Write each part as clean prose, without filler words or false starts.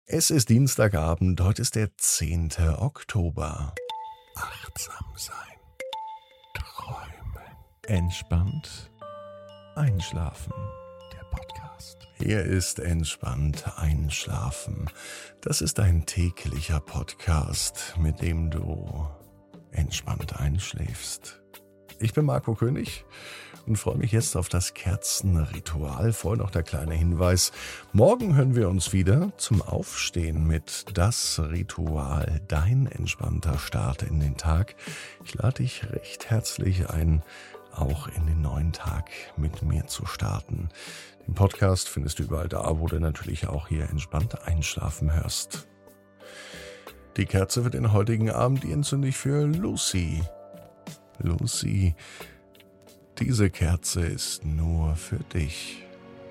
Es ist Dienstagabend, heute ist der 10. Oktober. Achtsam sein, träumen, entspannt einschlafen. Der Podcast. Hier ist Entspannt einschlafen. Das ist ein täglicher Podcast, mit dem du entspannt einschläfst. Ich bin Marco König und freue mich jetzt auf das Kerzenritual. Vorher noch der kleine Hinweis. Morgen hören wir uns wieder zum Aufstehen mit Das Ritual, dein entspannter Start in den Tag. Ich lade dich recht herzlich ein, auch in den neuen Tag mit mir zu starten. Den Podcast findest du überall da, wo du natürlich auch hier entspannt einschlafen hörst. Die Kerze für den heutigen Abend, die entzünde ich für Lucy. Lucy, diese Kerze ist nur für dich.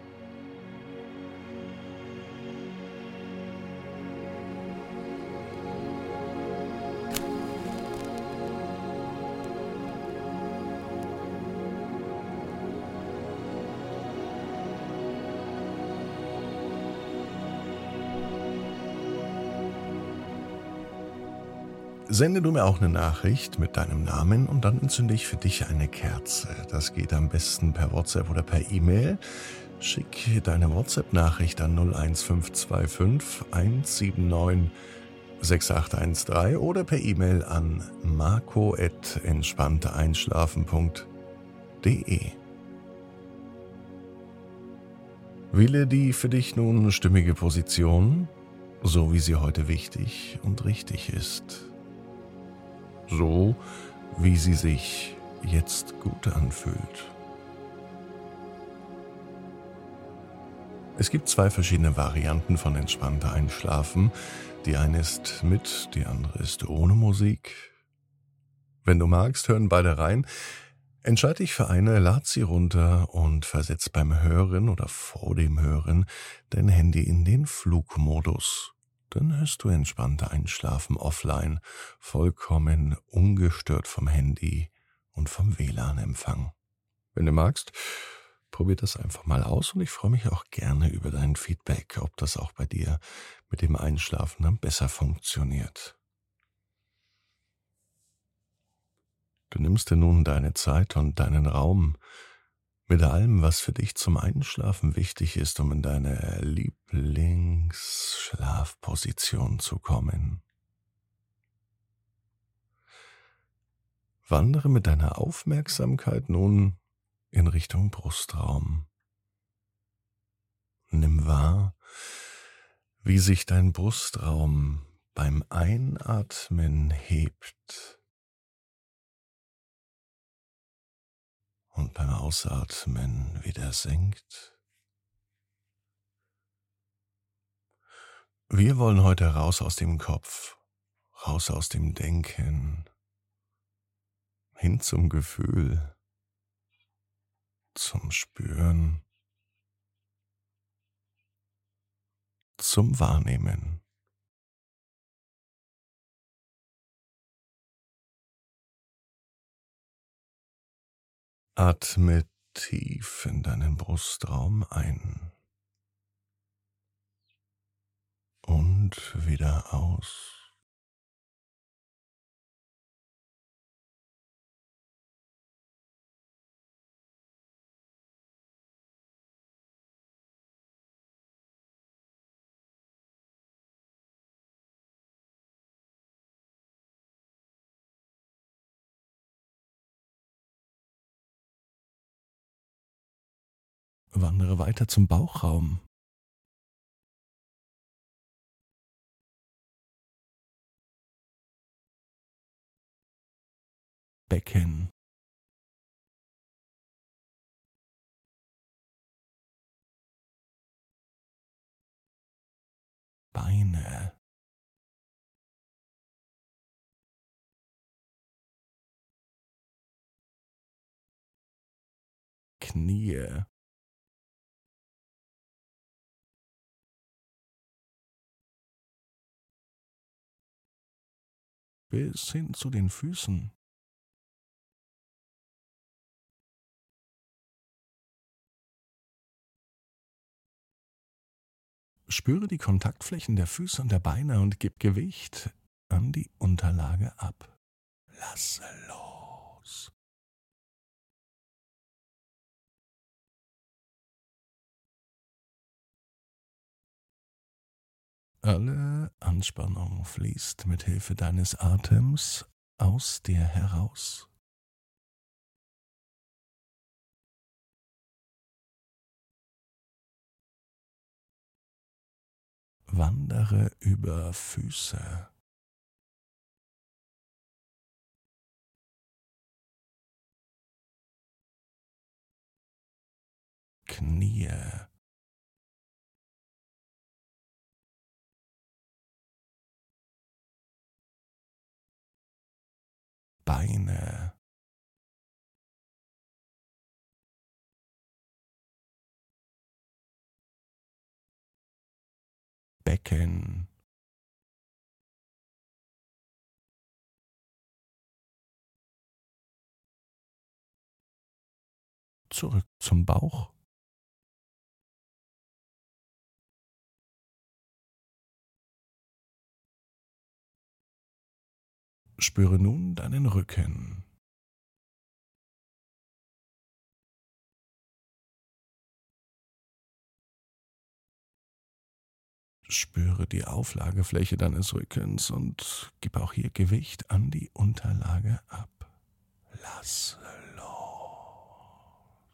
Sende du mir auch eine Nachricht mit deinem Namen und dann entzünde ich für dich eine Kerze. Das geht am besten per WhatsApp oder per E-Mail. Schick deine WhatsApp-Nachricht an 01525 179 6813 oder per E-Mail an marco@entspannteeinschlafen.de. Wähle die für dich nun stimmige Position, so wie sie heute wichtig und richtig ist. So, wie sie sich jetzt gut anfühlt. Es gibt zwei verschiedene Varianten von entspannter Einschlafen. Die eine ist mit, die andere ist ohne Musik. Wenn du magst, hören beide rein. Entscheide dich für eine, lad sie runter und versetz beim Hören oder vor dem Hören dein Handy in den Flugmodus. Dann hörst du entspannter Einschlafen offline, vollkommen ungestört vom Handy und vom WLAN-Empfang. Wenn du magst, probier das einfach mal aus und ich freue mich auch gerne über dein Feedback, ob das auch bei dir mit dem Einschlafen dann besser funktioniert. Du nimmst dir nun deine Zeit und deinen Raum mit allem, was für dich zum Einschlafen wichtig ist, um in deine Lieblingsschlafposition zu kommen. Wandere mit deiner Aufmerksamkeit nun in Richtung Brustraum. Nimm wahr, wie sich dein Brustraum beim Einatmen hebt und beim Ausatmen wieder senkt. Wir wollen heute raus aus dem Kopf, raus aus dem Denken, hin zum Gefühl, zum Spüren, zum Wahrnehmen. Atme tief in deinen Brustraum ein und wieder aus. Wandere weiter zum Bauchraum. Becken, Beine, Knie, bis hin zu den Füßen. Spüre die Kontaktflächen der Füße und der Beine und gib Gewicht an die Unterlage ab. Lasse los. Alle Anspannung fließt mit Hilfe deines Atems aus dir heraus. Wandere über Füße, Knie, Beine, Becken, zurück zum Bauch. Spüre nun deinen Rücken. Spüre die Auflagefläche deines Rückens und gib auch hier Gewicht an die Unterlage ab. Lasse los.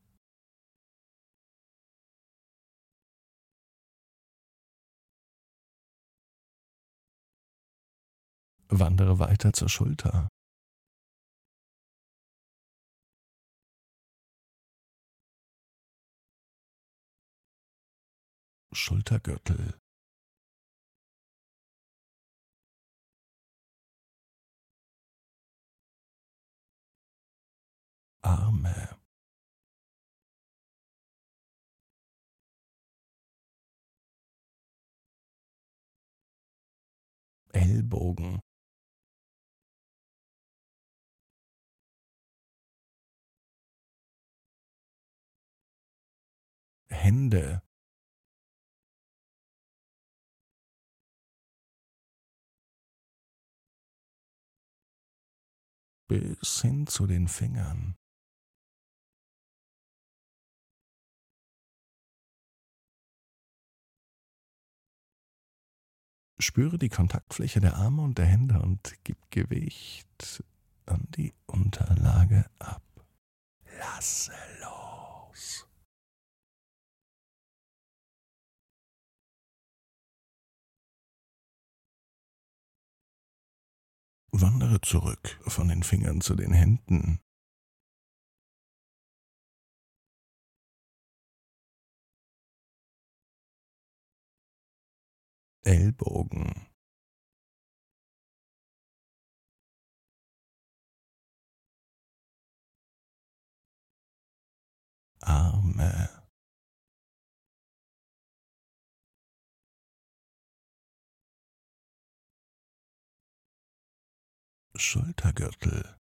Wandere weiter zur Schulter. Schultergürtel, Arme, Ellbogen, Hände, bis hin zu den Fingern. Spüre die Kontaktfläche der Arme und der Hände und gib Gewicht an die Unterlage ab. Lasse los. Wandere zurück von den Fingern zu den Händen. Ellbogen, Arme, Schultergürtel,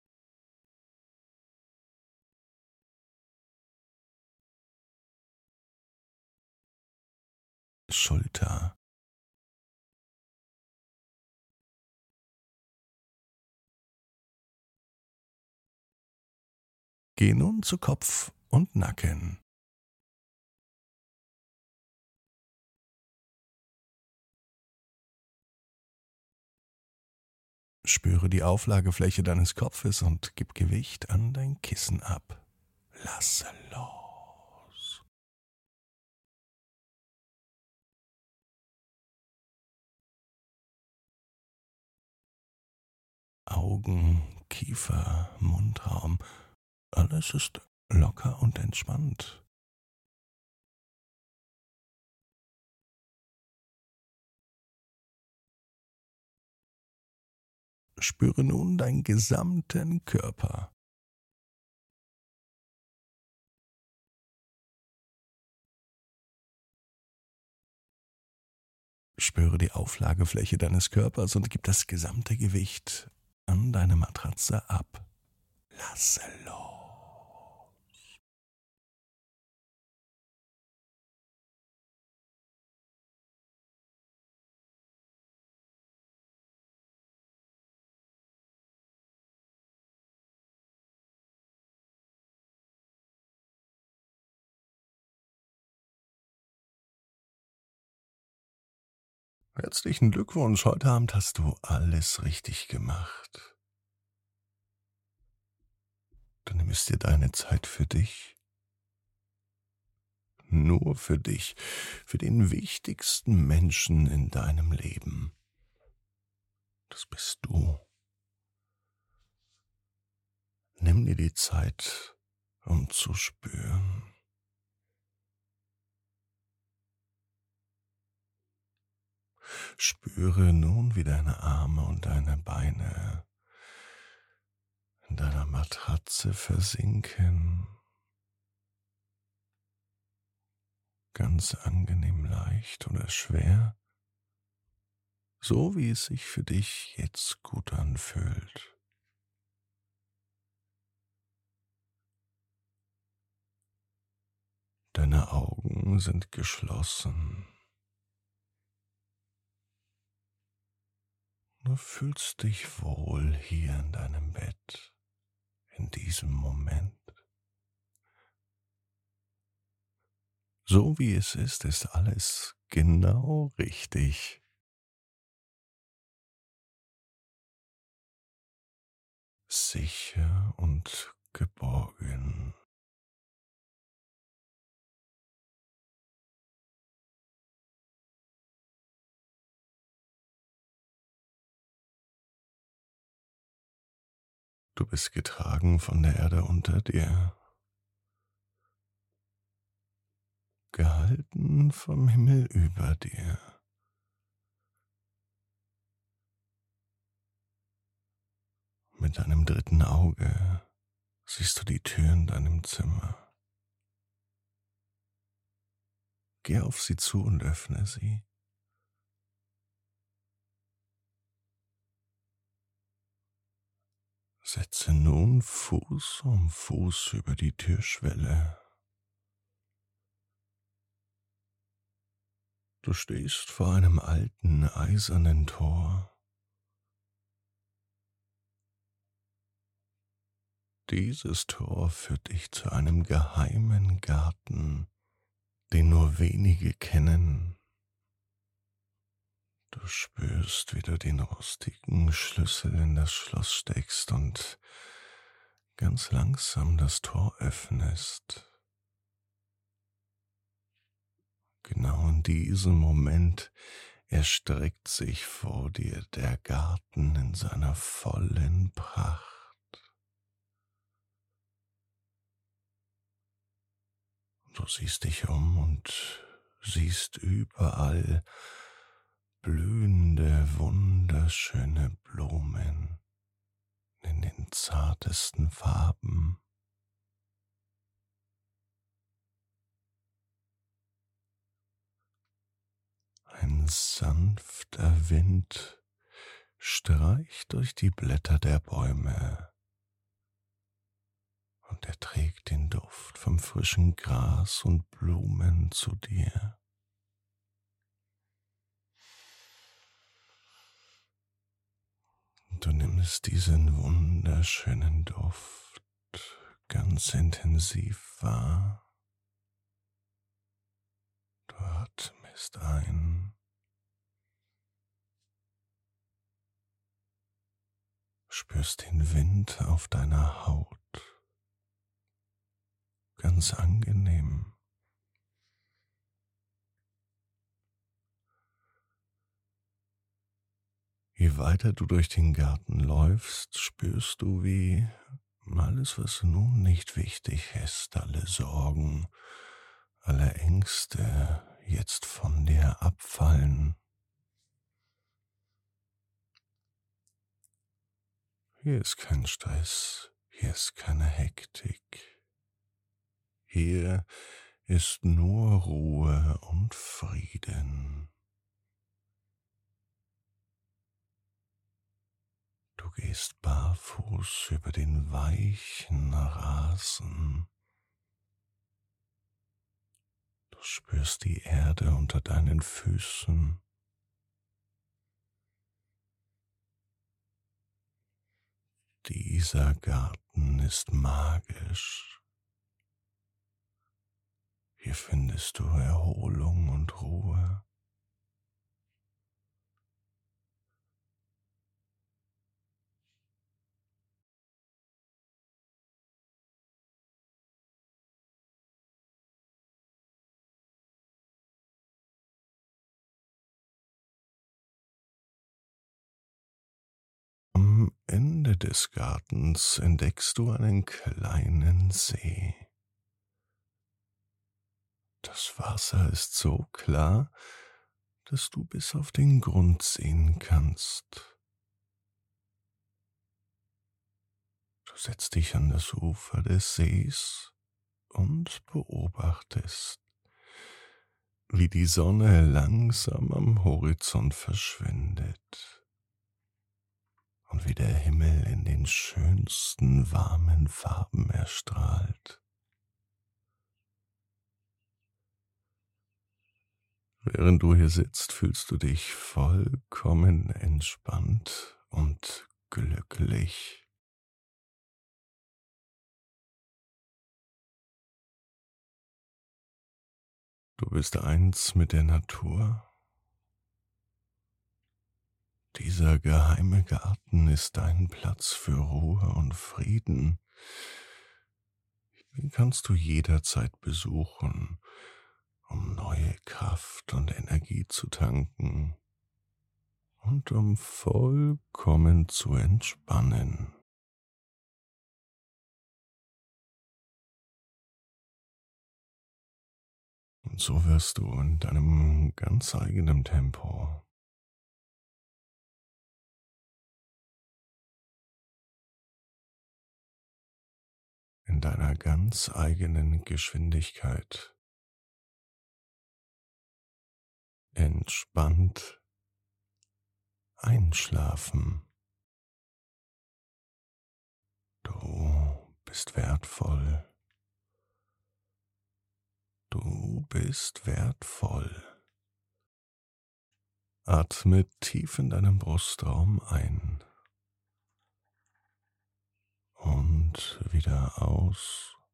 Schulter, geh nun zu Kopf und Nacken. Spüre die Auflagefläche deines Kopfes und gib Gewicht an dein Kissen ab. Lasse los. Augen, Kiefer, Mundraum, alles ist locker und entspannt. Spüre nun deinen gesamten Körper. Spüre die Auflagefläche deines Körpers und gib das gesamte Gewicht an deine Matratze ab. Lasse los. Herzlichen Glückwunsch, heute Abend hast du alles richtig gemacht. Du nimmst dir deine Zeit für dich, nur für dich, für den wichtigsten Menschen in deinem Leben. Das bist du. Nimm dir die Zeit, um zu spüren. Spüre nun, wie deine Arme und deine Beine in deiner Matratze versinken. Ganz angenehm leicht oder schwer, so wie es sich für dich jetzt gut anfühlt. Deine Augen sind geschlossen. Du fühlst dich wohl hier in deinem Bett, in diesem Moment. So wie es ist alles genau richtig. Sicher und geborgen. Du bist getragen von der Erde unter dir, gehalten vom Himmel über dir. Mit deinem dritten Auge siehst du die Tür in deinem Zimmer. Geh auf sie zu und öffne sie. Setze nun Fuß um Fuß über die Türschwelle. Du stehst vor einem alten, eisernen Tor. Dieses Tor führt dich zu einem geheimen Garten, den nur wenige kennen. Du spürst, wie du den rostigen Schlüssel in das Schloss steckst und ganz langsam das Tor öffnest. Genau in diesem Moment erstreckt sich vor dir der Garten in seiner vollen Pracht. Du siehst dich um und siehst überall blühende, wunderschöne Blumen in den zartesten Farben. Ein sanfter Wind streicht durch die Blätter der Bäume und er trägt den Duft vom frischen Gras und Blumen zu dir. Du nimmst diesen wunderschönen Duft ganz intensiv wahr. Du atmest ein, spürst den Wind auf deiner Haut. Ganz angenehm. Je weiter du durch den Garten läufst, spürst du, wie alles, was nun nicht wichtig ist, alle Sorgen, alle Ängste jetzt von dir abfallen. Hier ist kein Stress, hier ist keine Hektik. Hier ist nur Ruhe und Frieden. Du gehst barfuß über den weichen Rasen. Du spürst die Erde unter deinen Füßen. Dieser Garten ist magisch. Hier findest du Erholung und Ruhe. Mitte des Gartens entdeckst du einen kleinen See. Das Wasser ist so klar, dass du bis auf den Grund sehen kannst. Du setzt dich an das Ufer des Sees und beobachtest, wie die Sonne langsam am Horizont verschwindet und wie der Himmel in den schönsten warmen Farben erstrahlt. Während du hier sitzt, fühlst du dich vollkommen entspannt und glücklich. Du bist eins mit der Natur. Dieser geheime Garten ist dein Platz für Ruhe und Frieden. Den kannst du jederzeit besuchen, um neue Kraft und Energie zu tanken und um vollkommen zu entspannen. Und so wirst du in deinem ganz eigenen Tempo, in deiner ganz eigenen Geschwindigkeit entspannt einschlafen. Du bist wertvoll. Du bist wertvoll. Atme tief in deinem Brustraum ein und wieder aus.